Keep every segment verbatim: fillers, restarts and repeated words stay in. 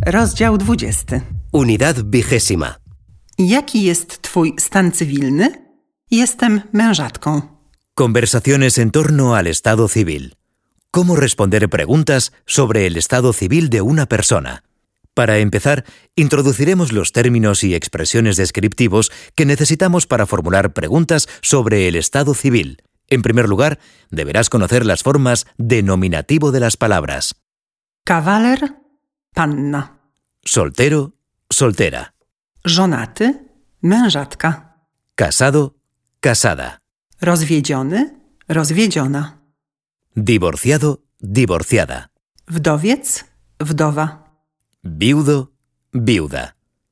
Rozdział dwudziesty. Unidad vigésima. Jaki jest twój stan cywilny? Jestem mężatką. Conversaciones en torno al estado civil. ¿Cómo responder preguntas sobre el estado civil de una persona? Para empezar, introduciremos los términos y expresiones descriptivos que necesitamos para formular preguntas sobre el estado civil. En primer lugar, deberás conocer las formas de nominativo de las palabras. Kawaler, panna. Soltero, soltera. Żonaty, mężatka. Casado, casada. Rozwiedziony, rozwiedziona. Divorciado, divorciada. Wdowiec, wdowa. Viudo, viuda.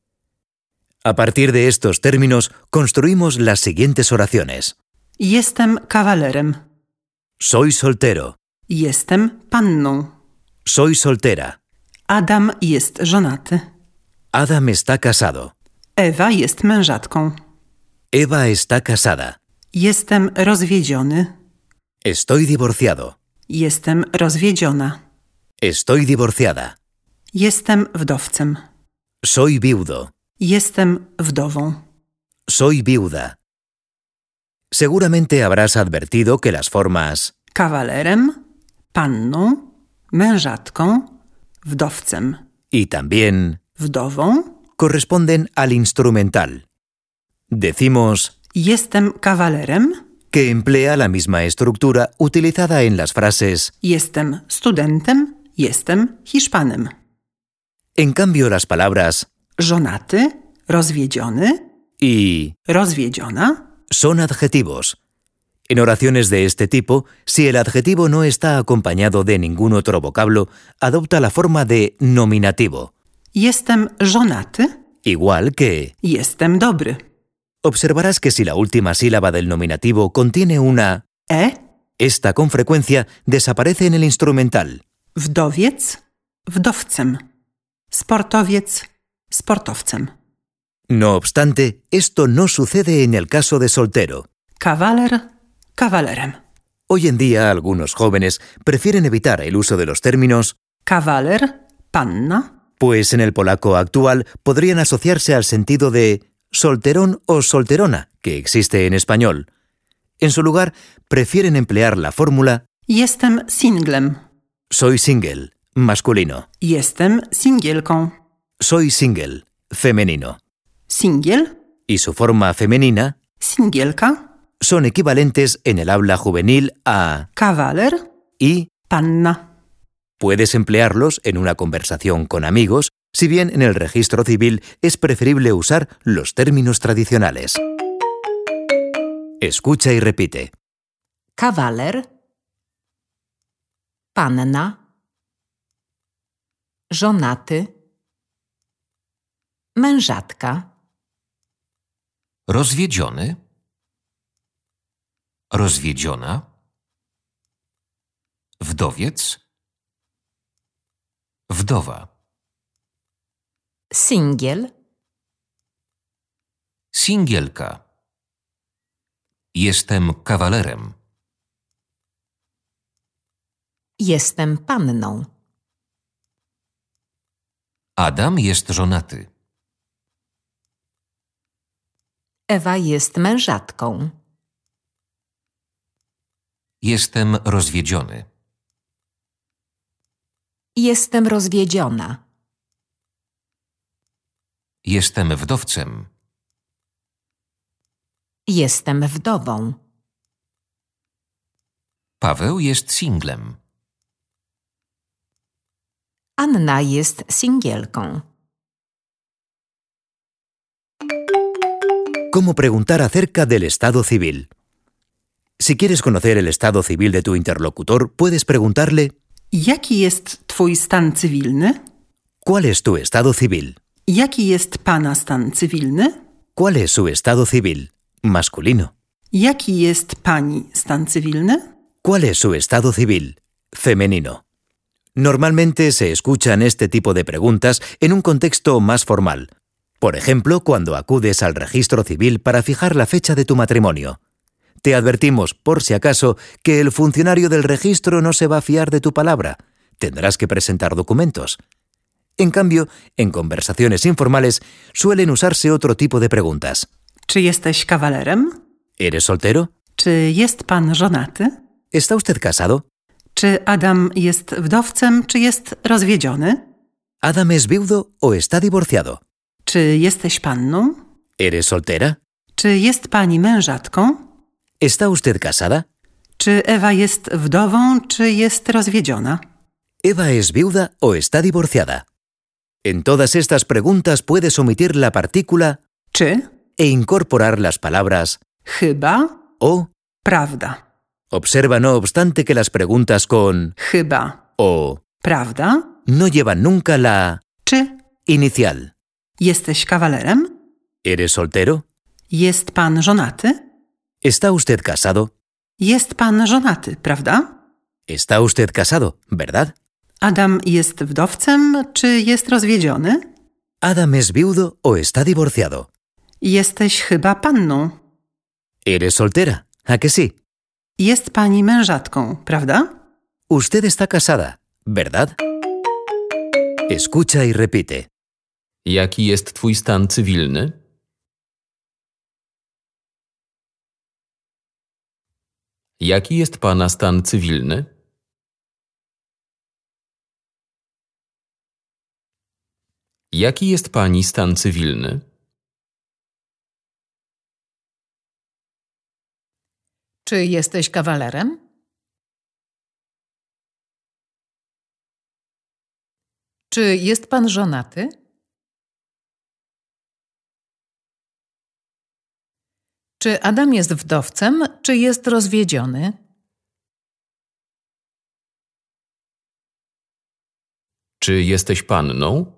A partir de estos términos, construimos las siguientes oraciones. Jestem kawalerem. Soy soltero. Jestem panną. Soy soltera. Adam jest żonaty. Adam está casado. Ewa jest mężatką. Eva está casada. Jestem rozwiedziony. Estoy divorciado. Jestem rozwiedziona. Estoy divorciada. Jestem wdowcem. Soy viudo. Jestem wdową. Soy viuda. Seguramente habrás advertido que las formas Kawalerem, panną, mężatką, wdowcem y también wdową corresponden al instrumental. Decimos jestem kawalerem, que emplea la misma estructura utilizada en las frases jestem studentem, jestem Hiszpanem. En cambio, las palabras Żonaty, rozwiedziony, y rozwiedziona son adjetivos. En oraciones de este tipo, si el adjetivo no está acompañado de ningún otro vocablo, adopta la forma de nominativo. Jestem żonaty, Igual que jestem dobry. observarás que si la última sílaba del nominativo contiene una E, esta con frecuencia desaparece en el instrumental. wdowiec, wdowcem. Sportowiec, sportowcem. No obstante, esto no sucede en el caso de soltero. Kawaler, kawalerem. Hoy en día algunos jóvenes prefieren evitar el uso de los términos, Kawaler, panna, pues en el polaco actual podrían asociarse al sentido de solterón o solterona, que existe en español. En su lugar, prefieren emplear la fórmula jestem singlem. soy single, masculino. Jestem singielką. Soy single, femenino. Singiel, Y su forma femenina singielka, son equivalentes en el habla juvenil a kawaler, y. panna. Puedes emplearlos en una conversación con amigos, si bien en el registro civil es preferible usar los términos tradicionales. Escucha y repite. Kawaler, panna, żonaty, mężatka, rozwiedziony, rozwiedziona, wdowiec, wdowa, singiel, singielka. Jestem kawalerem. jestem panną. Adam jest żonaty. Ewa jest mężatką. Jestem rozwiedziony. Jestem rozwiedziona. Jestem wdowcem. Jestem wdową. Paweł jest singlem. Anna jest singielką. ¿Cómo preguntar acerca del estado civil? Si quieres conocer el estado civil de tu interlocutor, puedes preguntarle Jaki jest twój stan cywilny? ¿cuál es tu estado civil? Jaki jest pana stan cywilny? ¿Cuál es su estado civil? Masculino. Jaki jest pani stan cywilny? ¿Cuál es su estado civil? Femenino. Normalmente se escuchan este tipo de preguntas en un contexto más formal. Por ejemplo, cuando acudes al registro civil para fijar la fecha de tu matrimonio. Te advertimos, por si acaso, que el funcionario del registro no se va a fiar de tu palabra. Tendrás que presentar documentos. En cambio, en conversaciones informales suelen usarse otro tipo de preguntas. Czy jesteś kawalerem? ¿Eres soltero? Czy jest pan żonaty? ¿Está usted casado? Czy Adam jest wdowcem, czy jest rozwiedziony? ¿Adam es viudo o está divorciado? Czy jesteś panną? ¿Eres soltera? Czy jest pani mężatką? ¿Está usted casada? Czy Ewa jest wdową, czy jest rozwiedziona? ¿Eva es viuda o está divorciada? En todas estas preguntas puedes omitir la partícula Czy? e incorporar las palabras Chyba? o. Prawda. Observa, no obstante, que las preguntas con Chyba. o Prawda? no llevan nunca la Czy? inicial. Jesteś kawalerem? ¿Eres soltero? Jest pan żonaty? ¿Está usted casado? Jest pan żonaty, prawda? ¿Está usted casado, verdad? Adam jest wdowcem, czy jest rozwiedziony? ¿Adam es viudo o está divorciado? Jesteś chyba panną. ¿Eres soltera? ¿A que sí? Jest pani mężatką, prawda? Usted está casada, ¿verdad? Escucha y repite. Jaki jest twój stan cywilny? Jaki jest pana stan cywilny? Jaki jest pani stan cywilny? Czy jesteś kawalerem? Czy jest pan żonaty? Czy Adam jest wdowcem, czy jest rozwiedziony? Czy jesteś panną?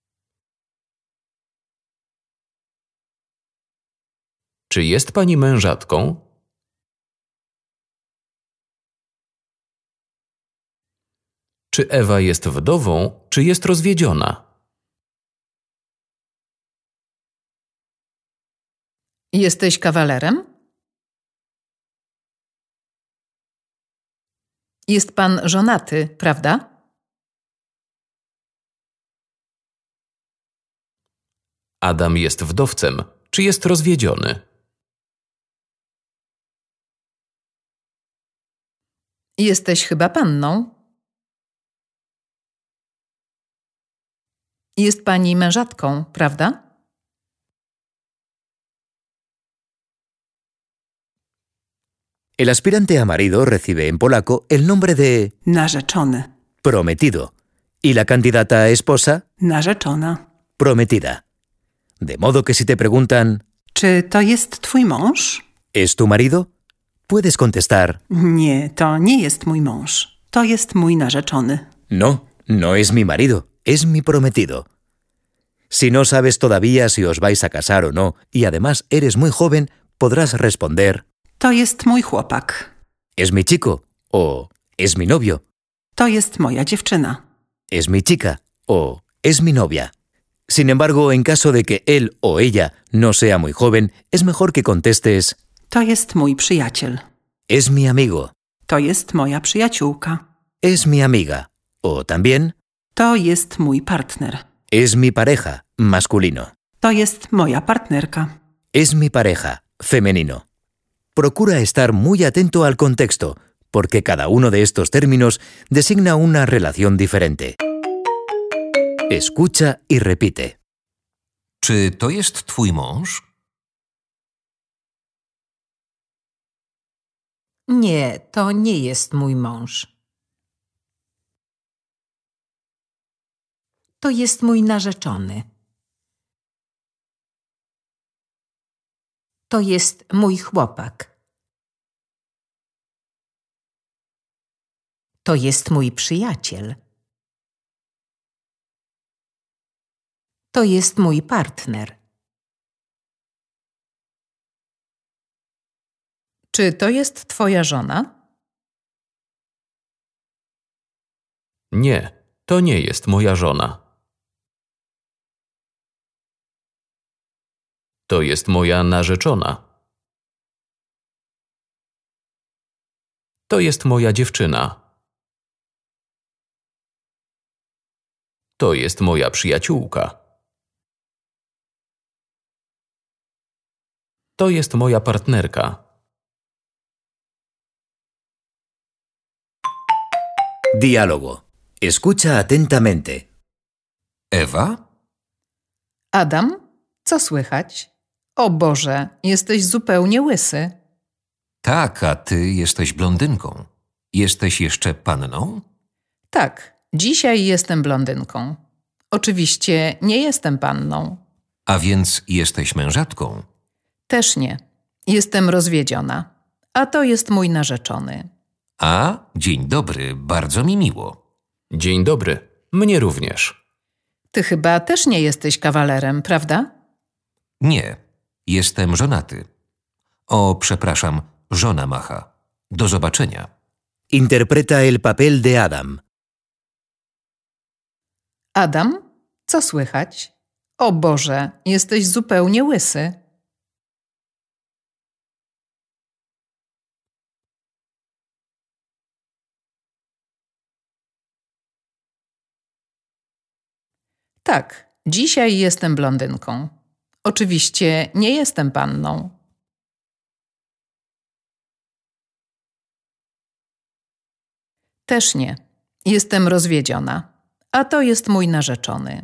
Czy jest pani mężatką? Czy Ewa jest wdową, czy jest rozwiedziona? Jesteś kawalerem? Jest pan żonaty, prawda? Adam jest wdowcem, czy jest rozwiedziony? Jesteś chyba panną? Jest pani mężatką, prawda? El aspirante a marido recibe en polaco el nombre de Narzeczony. prometido y la candidata a esposa Narzeczona. prometida. De modo que si te preguntan Czy to jest twój mąż? ¿es tu marido? Puedes contestar Nie, to nie jest mój mąż. To jest mój narzeczony. no, no es mi marido, es mi prometido. Si no sabes todavía si os vais a casar o no y además eres muy joven, podrás responder To jest mój chłopak. ¿es mi chico? o ¿es mi novio? To jest moja dziewczyna. ¿Es mi chica? o ¿es mi novia? Sin embargo, en caso de que él o ella no sea muy joven, es mejor que contestes To jest mój przyjaciel. ¿es mi amigo? To jest moja przyjaciółka. ¿Es mi amiga? O también To jest mój partner. ¿es mi pareja? Masculino. To jest moja partnerka. Es mi pareja, femenino. Procura estar muy atento al contexto, porque cada uno de estos términos designa una relación diferente. Escucha y repite. Czy to jest twój mąż? Nie, to nie jest mój mąż. To jest mój narzeczony. To jest mój chłopak. To jest mój przyjaciel. To jest mój partner. Czy to jest twoja żona? Nie, to nie jest moja żona. To jest moja narzeczona. To jest moja dziewczyna. To jest moja przyjaciółka. To jest moja partnerka. Diálogo. Escucha atentamente. Ewa? Adam, co słychać? O Boże, jesteś zupełnie łysy. Tak, a ty jesteś blondynką. Jesteś jeszcze panną? Tak, dzisiaj jestem blondynką. Oczywiście nie jestem panną. A więc jesteś mężatką. Też nie. Jestem rozwiedziona. A to jest mój narzeczony. A, dzień dobry, bardzo mi miło. Dzień dobry. Mnie również. Ty chyba też nie jesteś kawalerem, prawda? Nie, jestem żonaty. O, przepraszam, żona macha. Do zobaczenia. Interpreta el papel de Adam. Adam, co słychać? O Boże, jesteś zupełnie łysy. Tak, dzisiaj jestem blondynką. Oczywiście nie jestem panną. Też nie. Jestem rozwiedziona. A to jest mój narzeczony.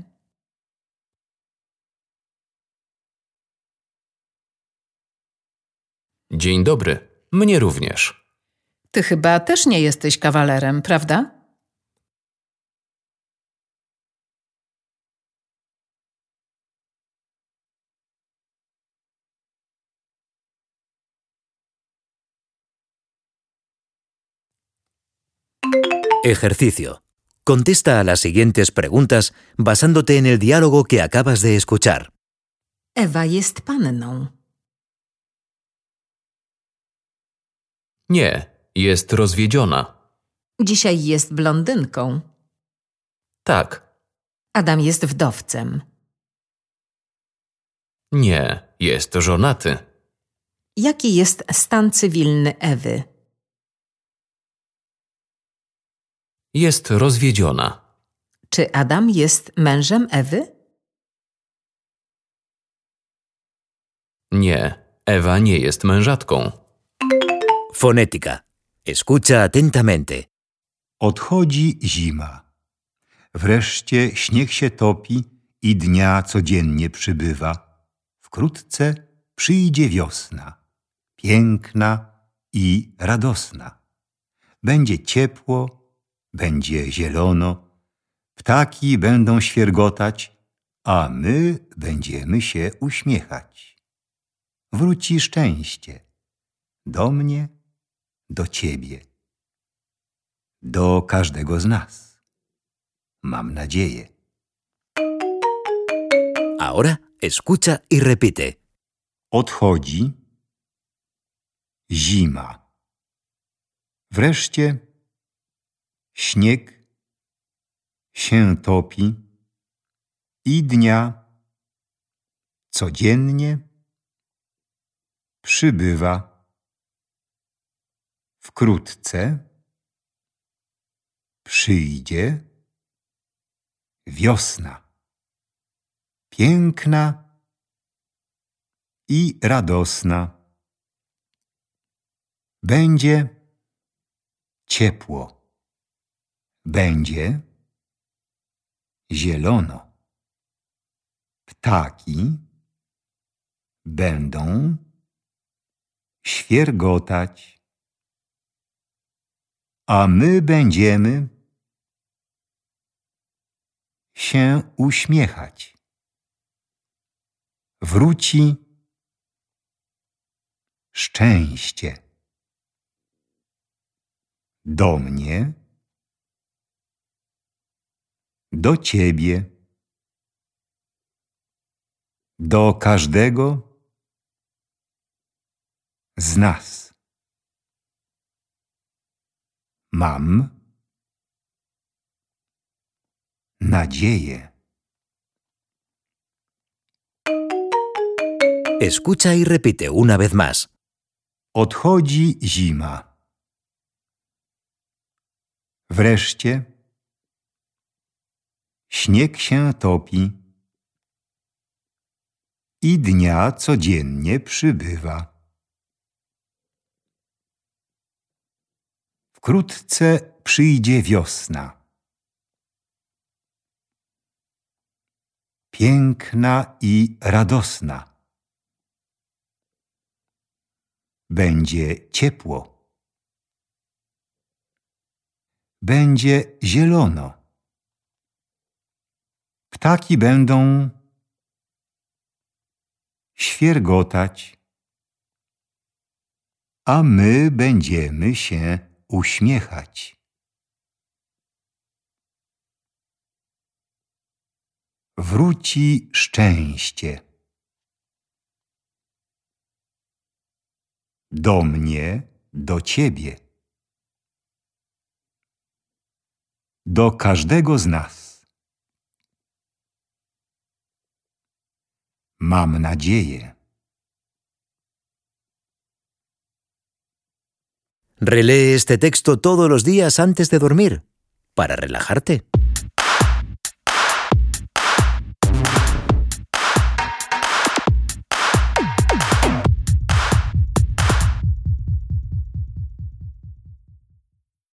Dzień dobry. Mnie również. Ty chyba też nie jesteś kawalerem, prawda? Ejercicio. Contesta a las siguientes preguntas basándote en el diálogo que acabas de escuchar. Ewa jest panną. Nie, jest rozwiedziona. Dzisiaj jest blondynką. Tak. Adam jest wdowcem. Nie, jest żonaty. Jaki jest stan cywilny Ewy? Jest rozwiedziona. Czy Adam jest mężem Ewy? Nie, Ewa nie jest mężatką. Fonética. Escucha atentamente. Odchodzi zima. Wreszcie śnieg się topi i dnia codziennie przybywa. Wkrótce przyjdzie wiosna, piękna i radosna. Będzie ciepło, będzie zielono, ptaki będą świergotać, a my będziemy się uśmiechać. Wróci szczęście do mnie, do ciebie, do każdego z nas. Mam nadzieję. Ahora escucha y repite. Odchodzi zima. Wreszcie śnieg się topi i dnia codziennie przybywa. Wkrótce przyjdzie wiosna, piękna i radosna. Będzie ciepło, będzie zielono. Ptaki będą świergotać, a my będziemy się uśmiechać. Wróci szczęście do mnie, do ciebie, do każdego z nas. Mam nadzieję. Escucha y repite una vez más. Odchodzi zima. Wreszcie Śnieg się topi i dnia codziennie przybywa. Wkrótce przyjdzie wiosna. Piękna i radosna. Będzie ciepło. Będzie zielono. Ptaki będą świergotać, a my będziemy się uśmiechać. Wróci szczęście. Do mnie, do ciebie. Do każdego z nas. Mam nadzieję. Relee este texto todos los días antes de dormir, para relajarte.